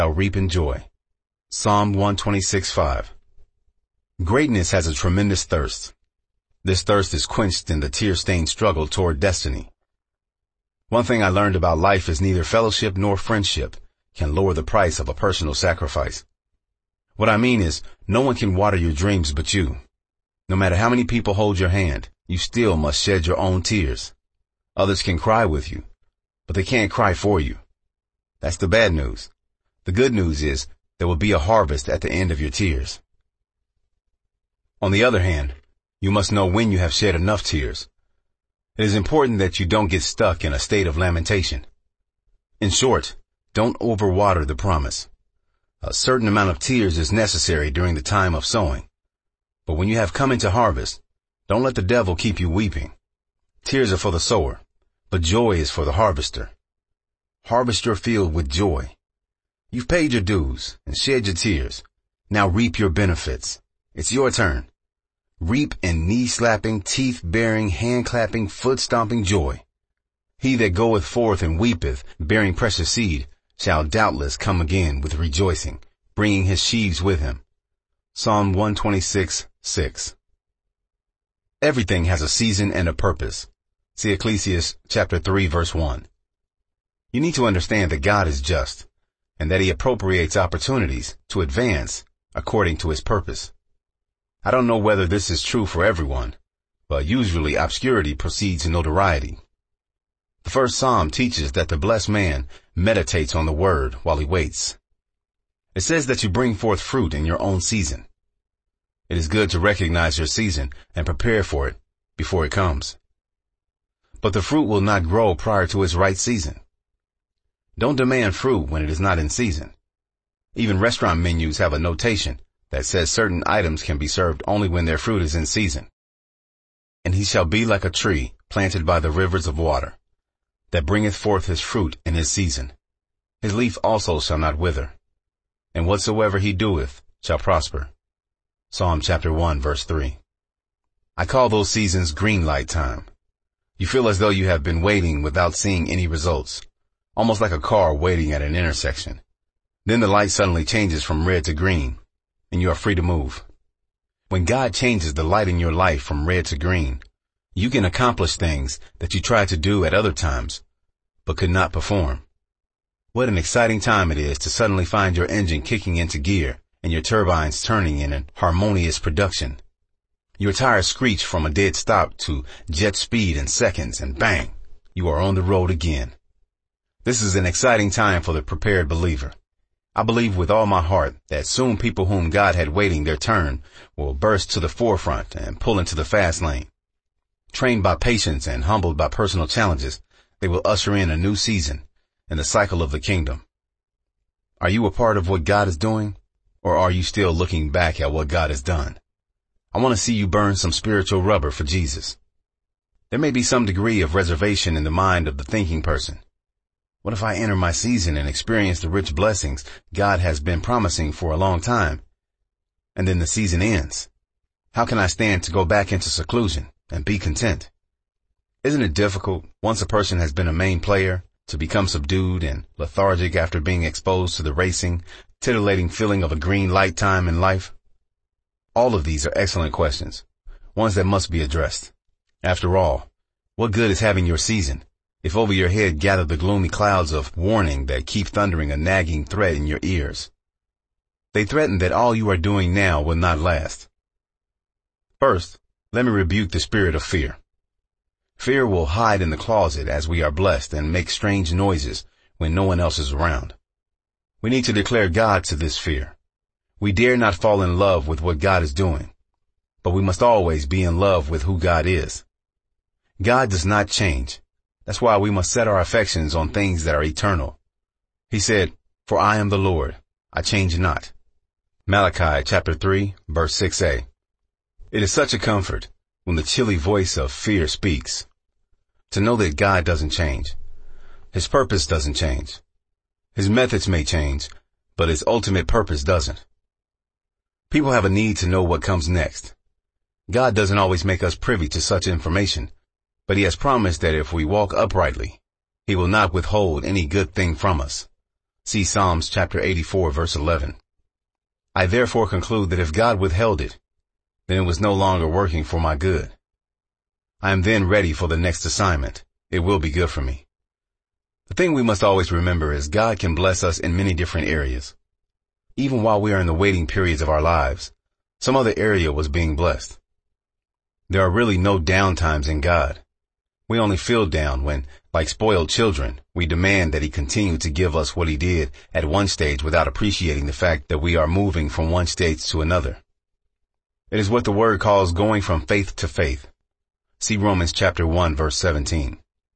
shall reap in joy. Psalm 126:5. Greatness has a tremendous thirst. This thirst is quenched in the tear-stained struggle toward destiny. One thing I learned about life is neither fellowship nor friendship can lower the price of a personal sacrifice. What I mean is, no one can water your dreams but you. No matter how many people hold your hand, you still must shed your own tears. Others can cry with you, but they can't cry for you. That's the bad news. The good news is there will be a harvest at the end of your tears. On the other hand, you must know when you have shed enough tears. It is important that you don't get stuck in a state of lamentation. In short, don't overwater the promise. A certain amount of tears is necessary during the time of sowing. But when you have come into harvest, don't let the devil keep you weeping. Tears are for the sower, but joy is for the harvester. Harvest your field with joy. You've paid your dues and shed your tears. Now reap your benefits. It's your turn. Reap in knee-slapping, teeth-baring, hand-clapping, foot-stomping joy. He that goeth forth and weepeth, bearing precious seed, shall doubtless come again with rejoicing, bringing his sheaves with him. Psalm 126:6. Everything has a season and a purpose. See Ecclesiastes chapter 3, verse 1. You need to understand that God is just, and that he appropriates opportunities to advance according to his purpose. I don't know whether this is true for everyone, but usually obscurity precedes notoriety. The first Psalm teaches that the blessed man meditates on the word while he waits. It says that you bring forth fruit in your own season. It is good to recognize your season and prepare for it before it comes. But the fruit will not grow prior to its right season. Don't demand fruit when it is not in season. Even restaurant menus have a notation that says certain items can be served only when their fruit is in season. And he shall be like a tree planted by the rivers of water, that bringeth forth his fruit in his season. His leaf also shall not wither, and whatsoever he doeth shall prosper. Psalm chapter 1, verse 3. I call those seasons green light time. You feel as though you have been waiting without seeing any results, almost like a car waiting at an intersection. Then the light suddenly changes from red to green, and you are free to move. When God changes the light in your life from red to green, you can accomplish things that you tried to do at other times, but could not perform. What an exciting time it is to suddenly find your engine kicking into gear and your turbines turning in an harmonious production. Your tires screech from a dead stop to jet speed in seconds, and bang, you are on the road again. This is an exciting time for the prepared believer. I believe with all my heart that soon people whom God had waiting their turn will burst to the forefront and pull into the fast lane. Trained by patience and humbled by personal challenges, they will usher in a new season in the cycle of the kingdom. Are you a part of what God is doing, or are you still looking back at what God has done? I want to see you burn some spiritual rubber for Jesus. There may be some degree of reservation in the mind of the thinking person. What if I enter my season and experience the rich blessings God has been promising for a long time, and then the season ends? How can I stand to go back into seclusion and be content? Isn't it difficult, once a person has been a main player, to become subdued and lethargic after being exposed to the racing, titillating feeling of a green light time in life? All of these are excellent questions, ones that must be addressed. After all, what good is having your season if over your head gather the gloomy clouds of warning that keep thundering a nagging threat in your ears? They threaten that all you are doing now will not last. First, let me rebuke the spirit of fear. Fear will hide in the closet as we are blessed and make strange noises when no one else is around. We need to declare God to this fear. We dare not fall in love with what God is doing, but we must always be in love with who God is. God does not change. That's why we must set our affections on things that are eternal. He said, "For I am the Lord, I change not." Malachi chapter 3, verse 6a. It is such a comfort when the chilly voice of fear speaks, to know that God doesn't change. His purpose doesn't change. His methods may change, but his ultimate purpose doesn't. People have a need to know what comes next. God doesn't always make us privy to such information, but he has promised that if we walk uprightly, he will not withhold any good thing from us. See Psalms chapter 84, verse 11. I therefore conclude that if God withheld it, then it was no longer working for my good. I am then ready for the next assignment. It will be good for me. The thing we must always remember is God can bless us in many different areas. Even while we are in the waiting periods of our lives, some other area was being blessed. There are really no downtimes in God. We only feel down when, like spoiled children, we demand that He continue to give us what He did at one stage without appreciating the fact that we are moving from one stage to another. It is what the Word calls going from faith to faith. See Romans chapter 1, verse 17.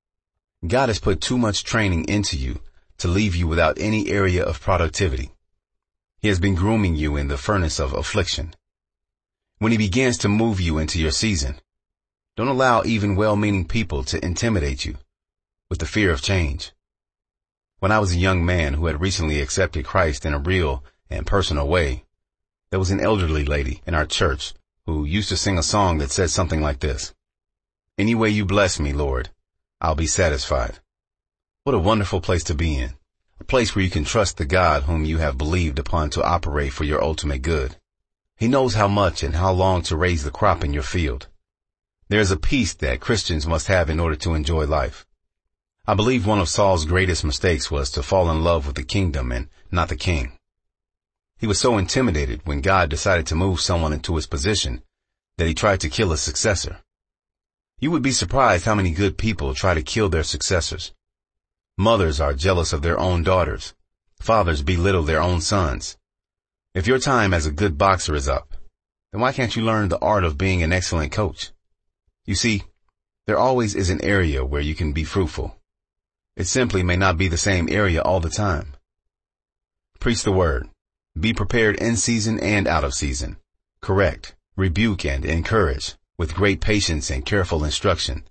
God has put too much training into you to leave you without any area of productivity. He has been grooming you in the furnace of affliction. When He begins to move you into your season, don't allow even well-meaning people to intimidate you with the fear of change. When I was a young man who had recently accepted Christ in a real and personal way, there was an elderly lady in our church who used to sing a song that said something like this: "Any way you bless me, Lord, I'll be satisfied." What a wonderful place to be in. A place where you can trust the God whom you have believed upon to operate for your ultimate good. He knows how much and how long to raise the crop in your field. There is a peace that Christians must have in order to enjoy life. I believe one of Saul's greatest mistakes was to fall in love with the kingdom and not the king. He was so intimidated when God decided to move someone into his position that he tried to kill his successor. You would be surprised how many good people try to kill their successors. Mothers are jealous of their own daughters. Fathers belittle their own sons. If your time as a good boxer is up, then why can't you learn the art of being an excellent coach? You see, there always is an area where you can be fruitful. It simply may not be the same area all the time. Preach the word. Be prepared in season and out of season. Correct, rebuke, and encourage with great patience and careful instruction.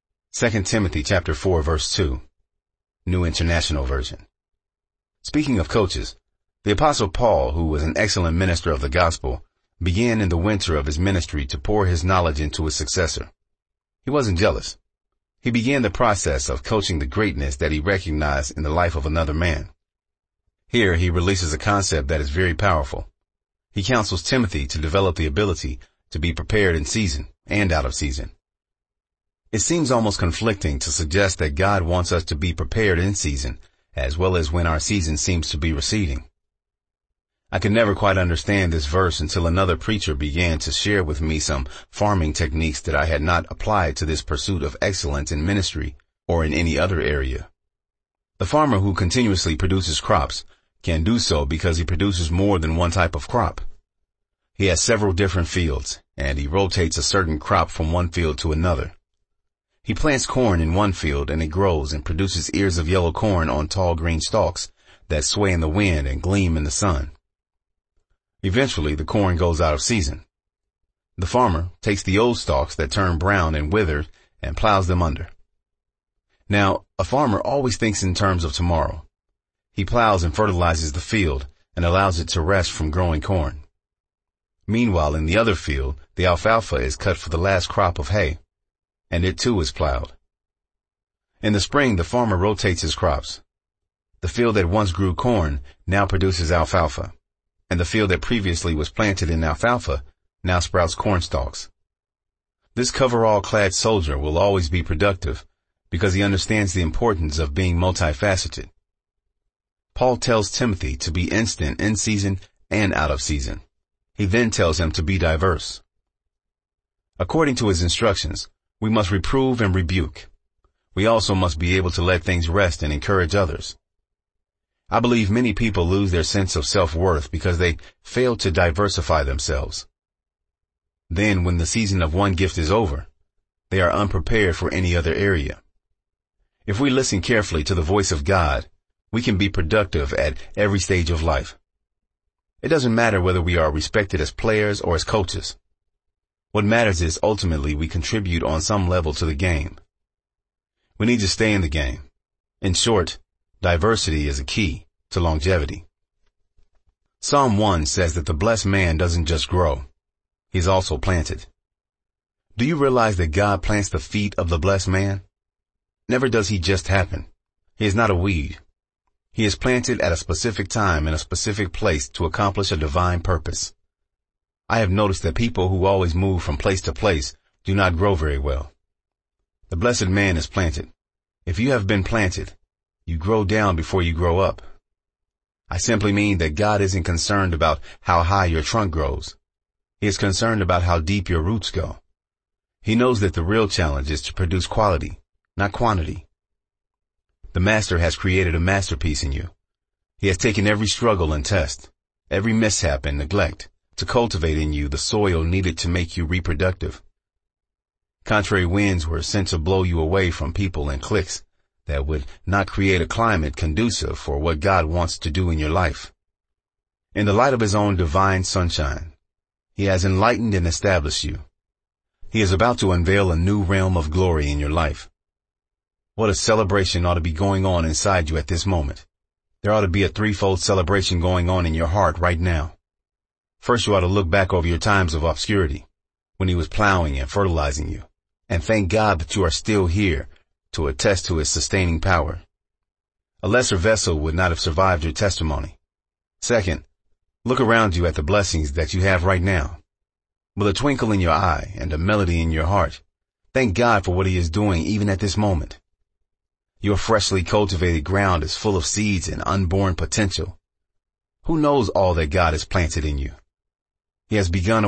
2 Timothy chapter 4, verse 2, New International Version. Speaking of coaches, the Apostle Paul, who was an excellent minister of the gospel, began in the winter of his ministry to pour his knowledge into his successor. He wasn't jealous. He began the process of coaching the greatness that he recognized in the life of another man. Here he releases a concept that is very powerful. He counsels Timothy to develop the ability to be prepared in season and out of season. It seems almost conflicting to suggest that God wants us to be prepared in season, as well as when our season seems to be receding. I could never quite understand this verse until another preacher began to share with me some farming techniques that I had not applied to this pursuit of excellence in ministry or in any other area. The farmer who continuously produces crops can do so because he produces more than one type of crop. He has several different fields, and he rotates a certain crop from one field to another. He plants corn in one field, and it grows and produces ears of yellow corn on tall green stalks that sway in the wind and gleam in the sun. Eventually, the corn goes out of season. The farmer takes the old stalks that turn brown and wither and plows them under. Now, a farmer always thinks in terms of tomorrow. He plows and fertilizes the field and allows it to rest from growing corn. Meanwhile, in the other field, the alfalfa is cut for the last crop of hay, and it too is plowed. In the spring, the farmer rotates his crops. The field that once grew corn now produces alfalfa, and the field that previously was planted in alfalfa now sprouts corn stalks. This coverall-clad soldier will always be productive because he understands the importance of being multifaceted. Paul tells Timothy to be instant in season and out of season. He then tells him to be diverse. According to his instructions, we must reprove and rebuke. We also must be able to let things rest and encourage others. I believe many people lose their sense of self-worth because they fail to diversify themselves. Then, when the season of one gift is over, they are unprepared for any other area. If we listen carefully to the voice of God, we can be productive at every stage of life. It doesn't matter whether we are respected as players or as coaches. What matters is ultimately we contribute on some level to the game. We need to stay in the game. In short, diversity is a key to longevity. Psalm 1 says that the blessed man doesn't just grow. He's also planted. Do you realize that God plants the feet of the blessed man? Never does he just happen. He is not a weed. He is planted at a specific time in a specific place to accomplish a divine purpose. I have noticed that people who always move from place to place do not grow very well. The blessed man is planted. If you have been planted, you grow down before you grow up. I simply mean that God isn't concerned about how high your trunk grows. He is concerned about how deep your roots go. He knows that the real challenge is to produce quality, not quantity. The Master has created a masterpiece in you. He has taken every struggle and test, every mishap and neglect, to cultivate in you the soil needed to make you reproductive. Contrary winds were sent to blow you away from people and cliques that would not create a climate conducive for what God wants to do in your life. In the light of His own divine sunshine, He has enlightened and established you. He is about to unveil a new realm of glory in your life. What a celebration ought to be going on inside you at this moment. There ought to be a threefold celebration going on in your heart right now. First, you ought to look back over your times of obscurity, when He was plowing and fertilizing you, and thank God that you are still here to attest to His sustaining power. A lesser vessel would not have survived your testimony. Second, look around you at the blessings that you have right now. With a twinkle in your eye and a melody in your heart, thank God for what He is doing even at this moment. Your freshly cultivated ground is full of seeds and unborn potential. Who knows all that God has planted in you? He has begun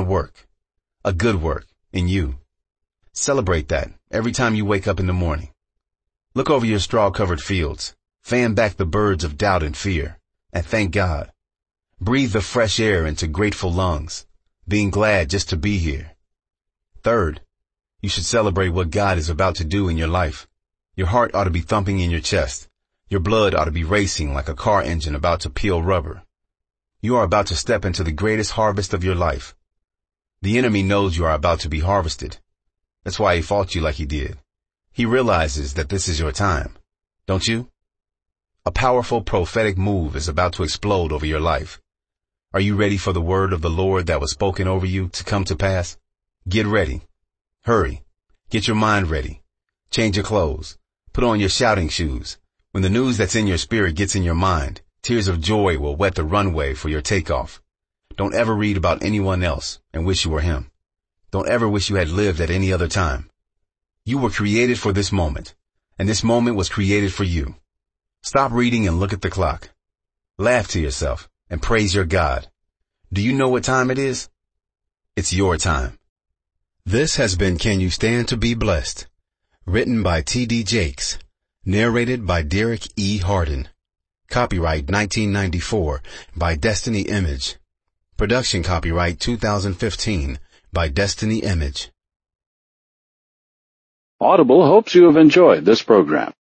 a good work, in you. Celebrate that every time you wake up in the morning. Look over your straw-covered fields, fan back the birds of doubt and fear, and thank God. Breathe the fresh air into grateful lungs, being glad just to be here. Third, you should celebrate what God is about to do in your life. Your heart ought to be thumping in your chest. Your blood ought to be racing like a car engine about to peel rubber. You are about to step into the greatest harvest of your life. The enemy knows you are about to be harvested. That's why he fought you like he did. He realizes that this is your time. Don't you? A powerful prophetic move is about to explode over your life. Are you ready for the word of the Lord that was spoken over you to come to pass? Get ready. Hurry. Get your mind ready. Change your clothes. Put on your shouting shoes. When the news that's in your spirit gets in your mind, tears of joy will wet the runway for your takeoff. Don't ever read about anyone else and wish you were him. Don't ever wish you had lived at any other time. You were created for this moment, and this moment was created for you. Stop reading and look at the clock. Laugh to yourself and praise your God. Do you know what time it is? It's your time. This has been Can You Stand to Be Blessed? Written by T.D. Jakes. Narrated by Derek E. Hardin. Copyright 1994 by Destiny Image. Production copyright 2015 by Destiny Image. Audible hopes you have enjoyed this program.